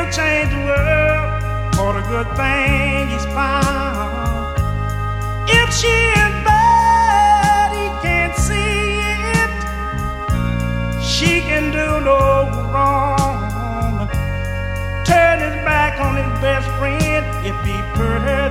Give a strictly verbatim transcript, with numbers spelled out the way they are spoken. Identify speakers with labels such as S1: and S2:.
S1: change the world for the good thing he's found. If she is bad, he can't see it. She can do no wrong. Turn his back on his best friend if he put her